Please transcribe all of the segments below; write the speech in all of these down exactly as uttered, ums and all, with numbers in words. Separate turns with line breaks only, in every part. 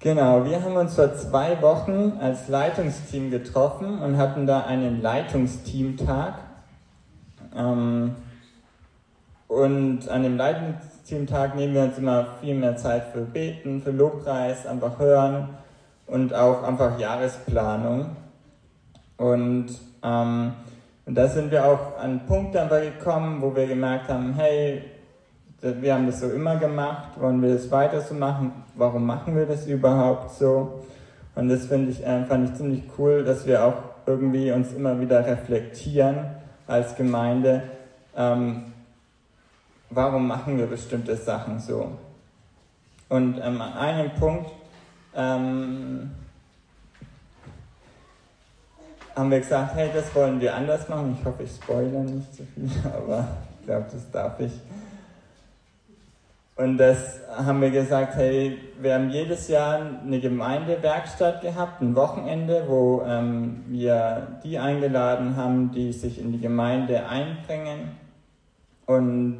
Genau, wir haben uns vor zwei Wochen als Leitungsteam getroffen und hatten da einen Leitungsteamtag. Ähm, und an dem Leitungsteamtag nehmen wir uns immer viel mehr Zeit für Beten, für Lobpreis, einfach hören und auch einfach Jahresplanung. Und, ähm, und da sind wir auch an einen Punkt einfach gekommen, wo wir gemerkt haben, hey, wir haben das so immer gemacht, wollen wir das weiter so machen, warum machen wir das überhaupt so? Und das finde ich, äh, fand ich ziemlich cool, dass wir auch irgendwie uns immer wieder reflektieren als Gemeinde, ähm, warum machen wir bestimmte Sachen so? Und ähm, an einem Punkt ähm, haben wir gesagt, hey, das wollen wir anders machen. Ich hoffe, ich spoilere nicht zu viel, aber ich glaube, das darf ich. Und das haben wir gesagt, hey, wir haben jedes Jahr eine Gemeindewerkstatt gehabt, ein Wochenende, wo ähm, wir die eingeladen haben, die sich in die Gemeinde einbringen. Und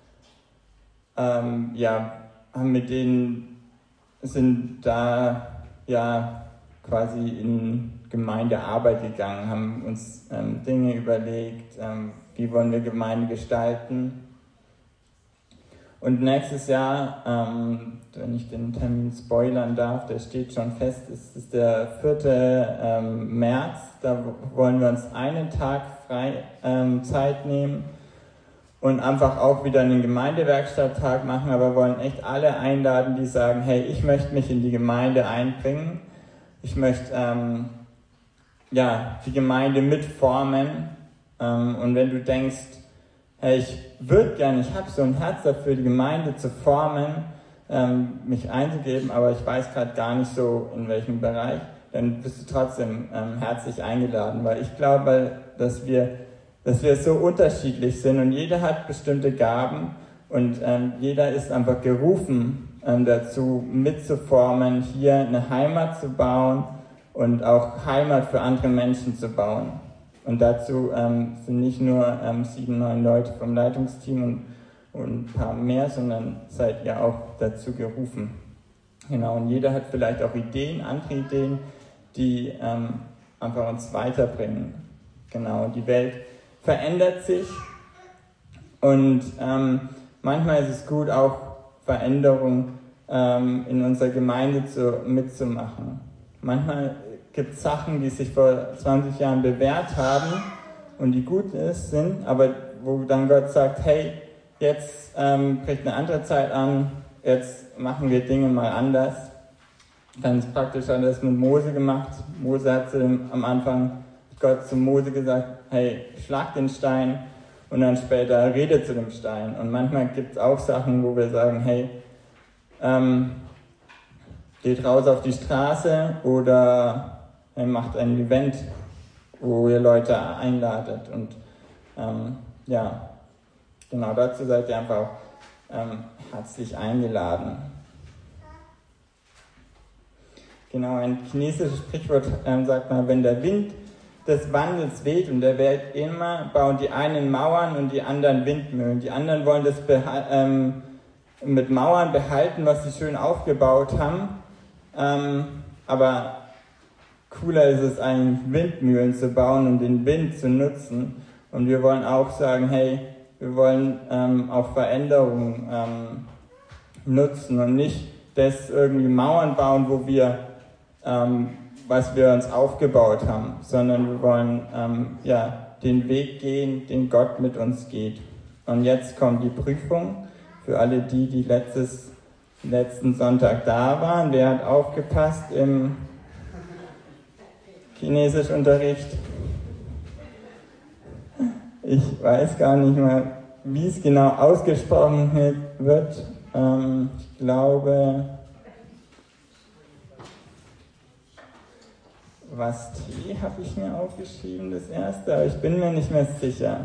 ähm, ja, haben mit denen, sind da ja quasi in Gemeindearbeit gegangen, haben uns ähm, Dinge überlegt, ähm, wie wollen wir Gemeinde gestalten. Und nächstes Jahr, ähm, wenn ich den Termin spoilern darf, der steht schon fest, es ist der vierte Ähm, März, da wollen wir uns einen Tag frei ähm, Zeit nehmen und einfach auch wieder einen Gemeindewerkstatttag machen, aber wollen echt alle einladen, die sagen, hey, ich möchte mich in die Gemeinde einbringen, ich möchte ähm, ja, die Gemeinde mitformen, ähm, und wenn du denkst, hey, ich würde gerne, ich habe so ein Herz dafür, die Gemeinde zu formen, ähm, mich einzugeben, aber ich weiß gerade gar nicht so, in welchem Bereich, dann bist du trotzdem ähm, herzlich eingeladen, weil ich glaube, dass wir, dass wir so unterschiedlich sind und jeder hat bestimmte Gaben und ähm, jeder ist einfach gerufen ähm, dazu, mitzuformen, hier eine Heimat zu bauen und auch Heimat für andere Menschen zu bauen. Und dazu ähm, sind nicht nur ähm, sieben, neun Leute vom Leitungsteam und, und ein paar mehr, sondern seid ihr auch dazu gerufen. Genau, und jeder hat vielleicht auch Ideen, andere Ideen, die ähm, einfach uns weiterbringen. Genau, die Welt verändert sich und ähm, manchmal ist es gut, auch Veränderungen ähm, in unserer Gemeinde zu, mitzumachen. Manchmal gibt es Sachen, die sich vor zwanzig Jahren bewährt haben und die gut ist, sind, aber wo dann Gott sagt, hey, jetzt ähm, bricht eine andere Zeit an, jetzt machen wir Dinge mal anders. Ganz praktisch hat er das mit Mose gemacht. Mose hat zu dem, am Anfang Gott zu Mose gesagt, hey, schlag den Stein und dann später rede zu dem Stein. Und manchmal gibt es auch Sachen, wo wir sagen, hey, ähm, geht raus auf die Straße oder er macht ein Event, wo ihr Leute einladet. Und ähm, ja, genau dazu seid ihr einfach ähm, herzlich eingeladen. Genau, ein chinesisches Sprichwort ähm, sagt mal, wenn der Wind des Wandels weht und der weht immer, bauen die einen Mauern und die anderen Windmühlen. Die anderen wollen das beha- ähm, mit Mauern behalten, was sie schön aufgebaut haben. Ähm, aber cooler ist es eigentlich, Windmühlen zu bauen und den Wind zu nutzen. Und wir wollen auch sagen, hey, wir wollen ähm, auch Veränderungen ähm, nutzen und nicht das irgendwie Mauern bauen, wo wir, ähm, was wir uns aufgebaut haben, sondern wir wollen ähm, ja, den Weg gehen, den Gott mit uns geht. Und jetzt kommt die Prüfung für alle die, die letztes, letzten Sonntag da waren. Wer hat aufgepasst im Chinesischunterricht? Ich weiß gar nicht mal, wie es genau ausgesprochen wird. Ähm, ich glaube, was T habe ich mir aufgeschrieben, das erste, aber ich bin mir nicht mehr sicher.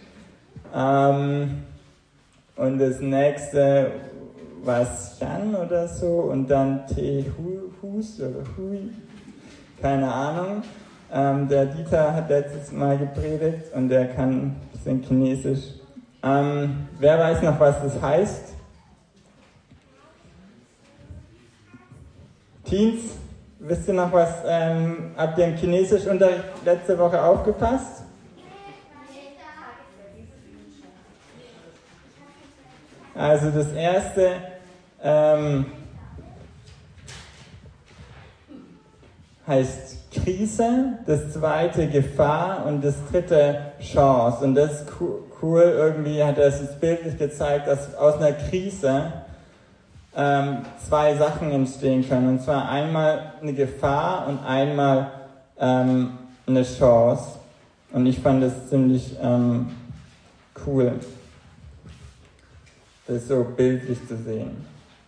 Ähm, und das nächste, was Chan oder so, und dann T Hus oder Hui, keine Ahnung. Ähm, der Dieter hat letztes Mal gepredigt und der kann ein bisschen Chinesisch. Ähm, wer weiß noch, was das heißt? Teens, wisst ihr noch was, ähm, habt ihr im Chinesischunterricht letzte Woche aufgepasst? Also das erste, ähm, heißt Krise, das zweite Gefahr und das dritte Chance. Und das ist cool, irgendwie hat er es uns bildlich gezeigt, dass aus einer Krise ähm, zwei Sachen entstehen können. Und zwar einmal eine Gefahr und einmal ähm, eine Chance. Und ich fand das ziemlich ähm, cool, das so bildlich zu sehen.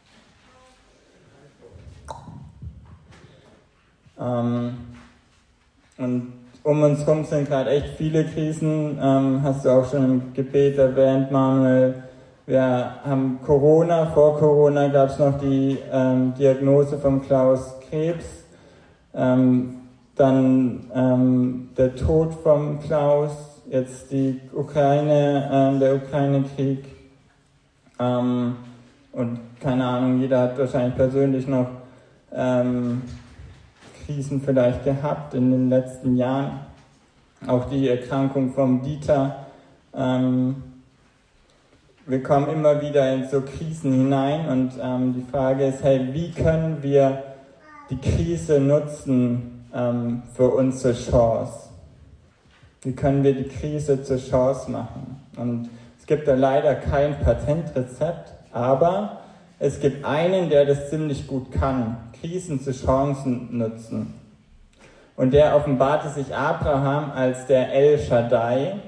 Ähm, und um uns herum sind gerade echt viele Krisen, ähm, hast du auch schon im Gebet erwähnt, Manuel. Wir haben Corona, vor Corona gab es noch die ähm, Diagnose von Klaus Krebs, ähm, dann ähm, der Tod von Klaus, jetzt die Ukraine, ähm, der Ukraine-Krieg. Ähm, und keine Ahnung, jeder hat wahrscheinlich persönlich noch ähm, Krisen vielleicht gehabt in den letzten Jahren. Auch die Erkrankung vom Dieter. Ähm, wir kommen immer wieder in so Krisen hinein und ähm, die Frage ist, hey, wie können wir die Krise nutzen ähm, für unsere Chance? Wie können wir die Krise zur Chance machen? Und es gibt da leider kein Patentrezept, aber es gibt einen, der das ziemlich gut kann, Krisen zu Chancen nutzen. Und der offenbarte sich Abraham als der El Shaddai.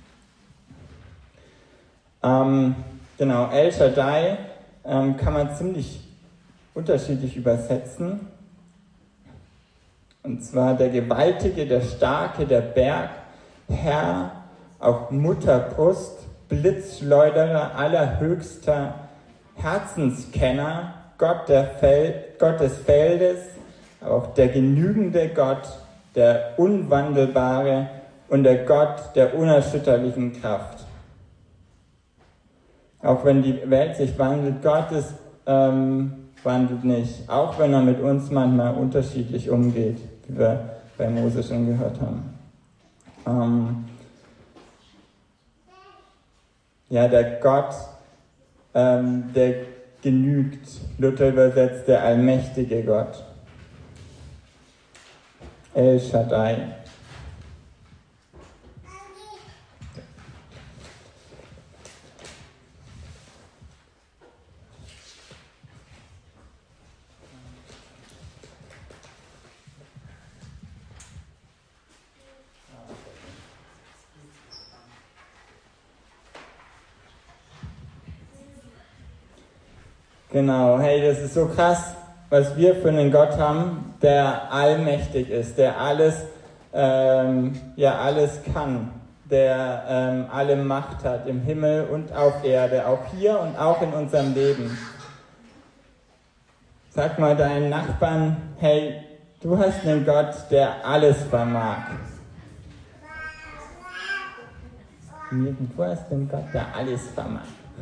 Ähm, genau, El Shaddai ähm, kann man ziemlich unterschiedlich übersetzen. Und zwar der Gewaltige, der Starke, der Berg, Herr, auch Mutterbrust, Blitzschleuderer, allerhöchster Herzenskenner, Gott, der Fel- Gott des Feldes, auch der genügende Gott, der Unwandelbare und der Gott der unerschütterlichen Kraft. Auch wenn die Welt sich wandelt, Gott ist, ähm, wandelt nicht, auch wenn er mit uns manchmal unterschiedlich umgeht, wie wir bei Mose schon gehört haben. Ähm, ja, der Gott, ähm, der genügt, Luther übersetzt, der allmächtige Gott. El Shaddai. Genau, hey, das ist so krass, was wir für einen Gott haben, der allmächtig ist, der alles, ähm, ja, alles kann, der ähm, alle Macht hat im Himmel und auf Erde, auch hier und auch in unserem Leben. Sag mal deinen Nachbarn, hey, du hast einen Gott, der alles vermag. Du hast einen Gott, der alles vermag.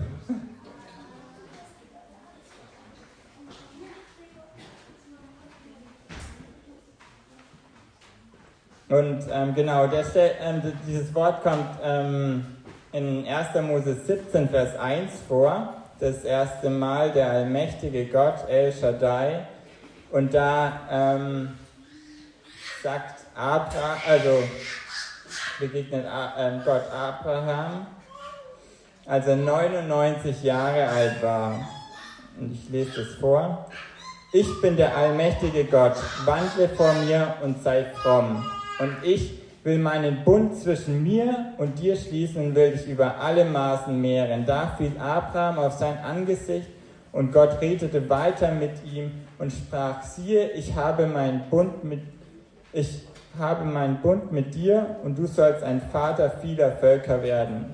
Und ähm, genau, der, ähm, dieses Wort kommt ähm, in erster Mose siebzehn, Vers eins vor. Das erste Mal der allmächtige Gott, El Shaddai. Und da ähm, sagt Abraham, also begegnet äh, Gott Abraham, als er neunundneunzig Jahre alt war. Und ich lese das vor. Ich bin der allmächtige Gott, wandle vor mir und sei fromm. Und ich will meinen Bund zwischen mir und dir schließen und will dich über alle Maßen mehren. Da fiel Abraham auf sein Angesicht und Gott redete weiter mit ihm und sprach, siehe, ich habe meinen Bund mit, ich habe meinen Bund mit dir und du sollst ein Vater vieler Völker werden.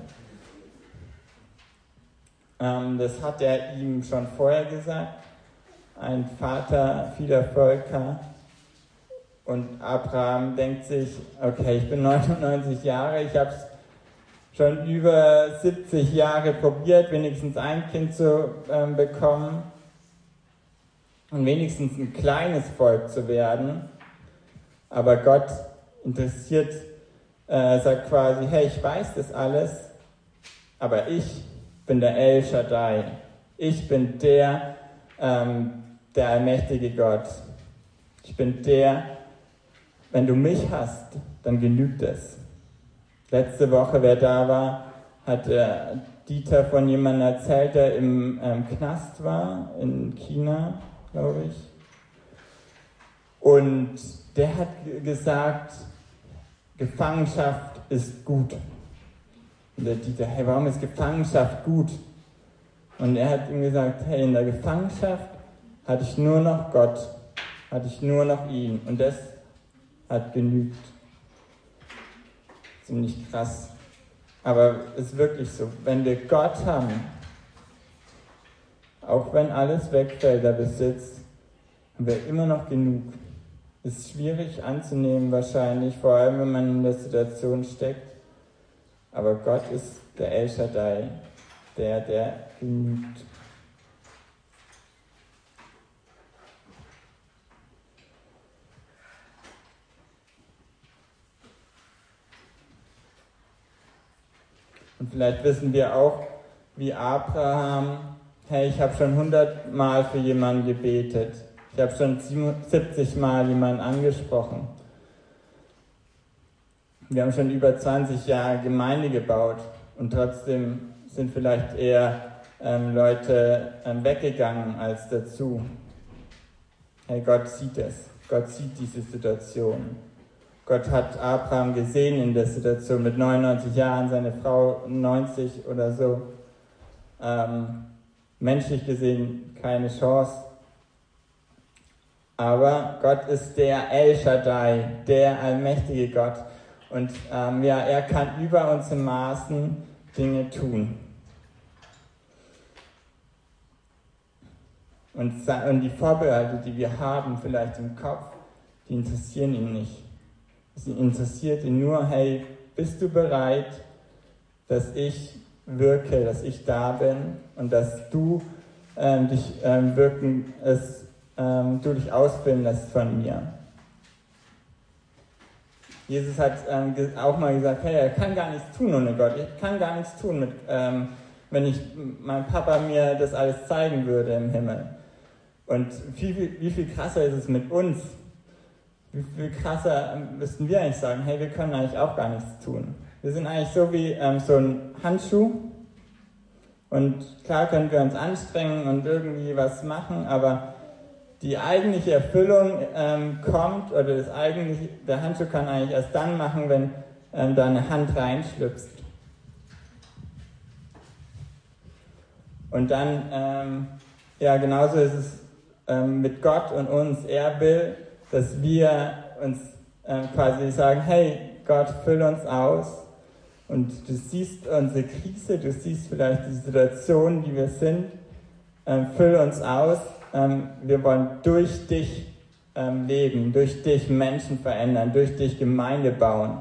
Ähm, das hat er ihm schon vorher gesagt, ein Vater vieler Völker. Und Abraham denkt sich, okay, ich bin neunundneunzig Jahre, ich habe es schon über siebzig Jahre probiert, wenigstens ein Kind zu ähm, bekommen. und wenigstens ein kleines Volk zu werden. Aber Gott interessiert, äh, sagt quasi, hey, ich weiß das alles, aber ich bin der El Shaddai. Ich bin der, ähm, der allmächtige Gott. Ich bin der, wenn du mich hast, dann genügt es. Letzte Woche, wer da war, hat äh, Dieter von jemandem erzählt, der im ähm, Knast war, in China, glaube ich. Und der hat g- gesagt, Gefangenschaft ist gut. Und der Dieter, hey, warum ist Gefangenschaft gut? Und er hat ihm gesagt, hey, in der Gefangenschaft hatte ich nur noch Gott, hatte ich nur noch ihn. Und das hat genügt. Ziemlich krass. Aber es ist wirklich so, wenn wir Gott haben, auch wenn alles wegfällt, der Besitz, haben wir immer noch genug. Ist schwierig anzunehmen wahrscheinlich, vor allem wenn man in der Situation steckt. Aber Gott ist der El Shaddai, der, der genügt. Und vielleicht wissen wir auch, wie Abraham, hey, ich habe schon hundert Mal für jemanden gebetet. Ich habe schon siebzig Mal jemanden angesprochen. Wir haben schon über zwanzig Jahre Gemeinde gebaut und trotzdem sind vielleicht eher ähm, Leute ähm, weggegangen als dazu. Hey, Gott sieht es. Gott sieht diese Situation. Gott hat Abraham gesehen in der Situation mit neunundneunzig Jahren, seine Frau neunzig oder so. Ähm, menschlich gesehen keine Chance. Aber Gott ist der El Shaddai, der allmächtige Gott. Und ähm, ja, er kann über unsere Maßen Dinge tun. Und, und die Vorbehalte, die wir haben, vielleicht im Kopf, die interessieren ihn nicht. Es interessiert ihn nur, hey, bist du bereit, dass ich wirke, dass ich da bin und dass du ähm, dich ähm, wirken, es, ähm, du dich ausbilden lässt von mir. Jesus hat ähm, auch mal gesagt, hey, er kann gar nichts tun ohne Gott. Ich kann gar nichts tun, mit, ähm, wenn ich mein Papa mir das alles zeigen würde im Himmel. Und wie viel, wie viel krasser ist es mit uns? Wie viel krasser müssten wir eigentlich sagen, hey, wir können eigentlich auch gar nichts tun. Wir sind eigentlich so wie ähm, so ein Handschuh und klar können wir uns anstrengen und irgendwie was machen, aber die eigentliche Erfüllung ähm, kommt, oder das eigentliche, der Handschuh kann eigentlich erst dann machen, wenn ähm, da eine Hand reinschlüpft. Und dann, ähm, ja, genauso ist es ähm, mit Gott und uns. Er will, dass wir uns ähm, quasi sagen, hey Gott, füll uns aus. Und du siehst unsere Krise, du siehst vielleicht die Situation, die wir sind. Ähm, füll uns aus. Ähm, wir wollen durch dich ähm, leben, durch dich Menschen verändern, durch dich Gemeinde bauen.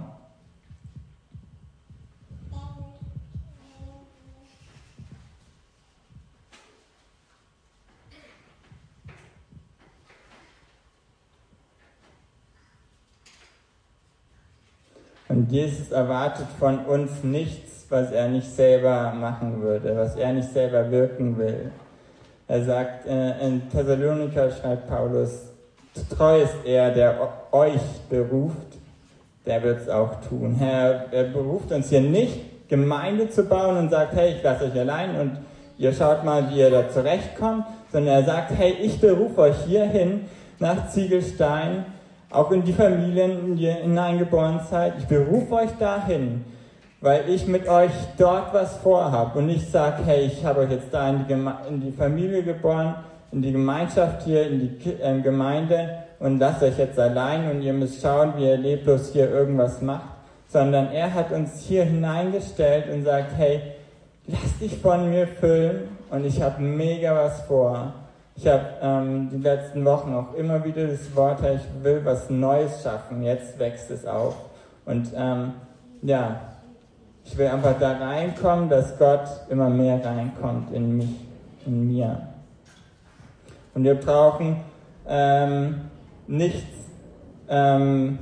Und Jesus erwartet von uns nichts, was er nicht selber machen würde, was er nicht selber wirken will. Er sagt, äh, in Thessaloniker schreibt Paulus, treu ist er, der euch beruft, der wird es auch tun. Er, er beruft uns hier nicht, Gemeinde zu bauen und sagt, hey, ich lasse euch allein und ihr schaut mal, wie ihr da zurechtkommt, sondern er sagt, hey, ich berufe euch hierhin nach Ziegelstein, auch in die Familien, in die ihr hineingeboren seid. Ich berufe euch dahin, weil ich mit euch dort was vorhabe und nicht sage, hey, ich habe euch jetzt da in die, Geme- in die Familie geboren, in die Gemeinschaft hier, in die Ki- äh, Gemeinde und lasst euch jetzt allein und ihr müsst schauen, wie ihr leblos hier irgendwas macht, sondern er hat uns hier hineingestellt und sagt, hey, lass dich von mir füllen und ich habe mega was vor. Ich habe ähm, die letzten Wochen auch immer wieder das Wort, hey, ich will was Neues schaffen, jetzt wächst es auf. Und ähm, ja, ich will einfach da reinkommen, dass Gott immer mehr reinkommt in mich, in mir. Und wir brauchen ähm, nichts, ähm,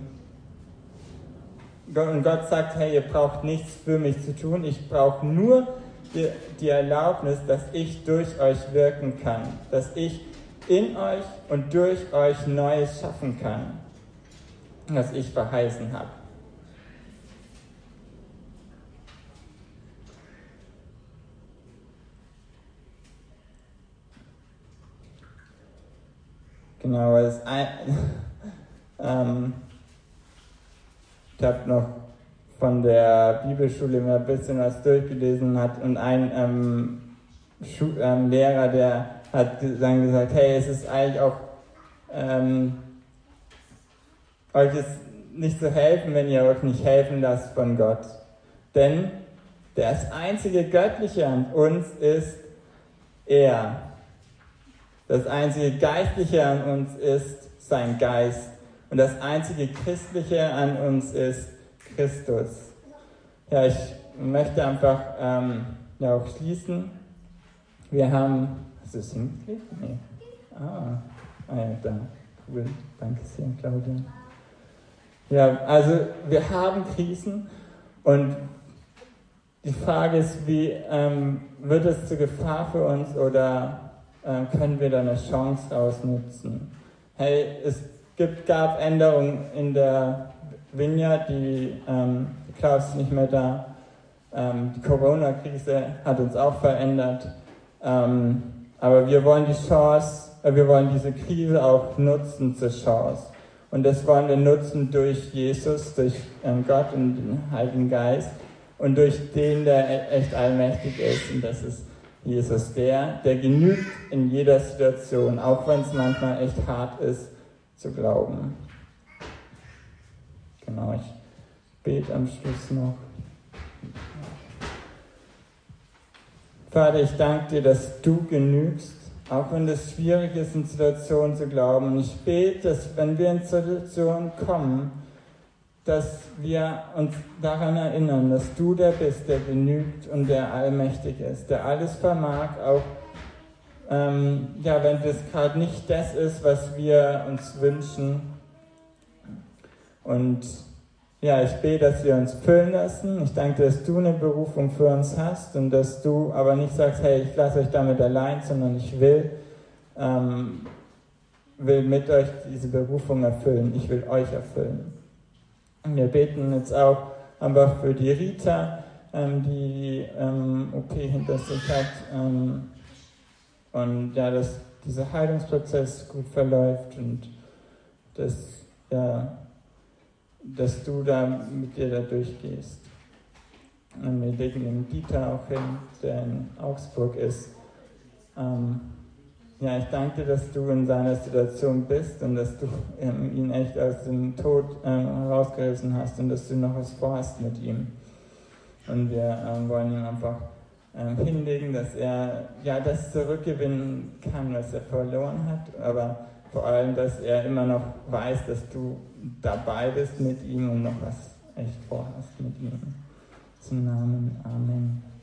und Gott sagt, hey, ihr braucht nichts für mich zu tun, ich brauche nur die, die Erlaubnis, dass ich durch euch wirken kann, dass ich in euch und durch euch Neues schaffen kann, was ich verheißen habe. Genau, das ein, ähm, ich habe noch von der Bibelschule mir ein bisschen was durchgelesen hat und ein ähm, Schu- ähm, Lehrer, der hat dann gesagt, hey, es ist eigentlich auch, ähm, euch ist nicht zu helfen, wenn ihr euch nicht helfen lasst von Gott. Denn das einzige Göttliche an uns ist er. Das einzige Geistliche an uns ist sein Geist. Und das einzige Christliche an uns ist Christus. Ja, ich möchte einfach ähm, ja, auch schließen. Wir haben... Hast du es hingekriegt? Nee. Ah, ah ja, da. Cool. Danke sehr, Claudia. Ja, also wir haben Krisen und die Frage ist, wie ähm, wird es zur Gefahr für uns oder können wir da eine Chance rausnutzen? Hey, es gibt, gab Änderungen in der Vineyard, die ähm, Klaus ist nicht mehr da. Ähm, die Corona-Krise hat uns auch verändert. Ähm, aber wir wollen die Chance, äh, wir wollen diese Krise auch nutzen zur Chance. Und das wollen wir nutzen durch Jesus, durch ähm, Gott und den Heiligen Geist und durch den, der echt allmächtig ist. Und das ist Jesus, der, der genügt in jeder Situation, auch wenn es manchmal echt hart ist, zu glauben. Genau, ich bete am Schluss noch. Vater, ich danke dir, dass du genügst, auch wenn es schwierig ist, in Situationen zu glauben. Und ich bete, dass wenn wir in Situationen kommen, dass wir uns daran erinnern, dass du der bist, der genügt und der allmächtig ist, der alles vermag, auch ähm, ja, wenn das gerade nicht das ist, was wir uns wünschen. Und ja, ich bete, dass wir uns füllen lassen. Ich danke, dass du eine Berufung für uns hast und dass du aber nicht sagst, hey, ich lasse euch damit allein, sondern ich will, ähm, will mit euch diese Berufung erfüllen. Ich will euch erfüllen. Wir beten jetzt auch einfach für die Rita, ähm, die ähm, O P hinter sich hat ähm, und ja, dass dieser Heilungsprozess gut verläuft und dass, ja, dass du da mit dir da durchgehst. Und wir legen den Dieter auch hin, der in Augsburg ist. Ähm, Ja, ich danke dir, dass du in seiner Situation bist und dass du ähm, ihn echt aus dem Tod ähm, herausgerissen hast und dass du noch was vorhast mit ihm. Und wir ähm, wollen ihm einfach ähm, hinlegen, dass er ja das zurückgewinnen kann, was er verloren hat, aber vor allem, dass er immer noch weiß, dass du dabei bist mit ihm und noch was echt vorhast mit ihm. Zum Namen. Amen.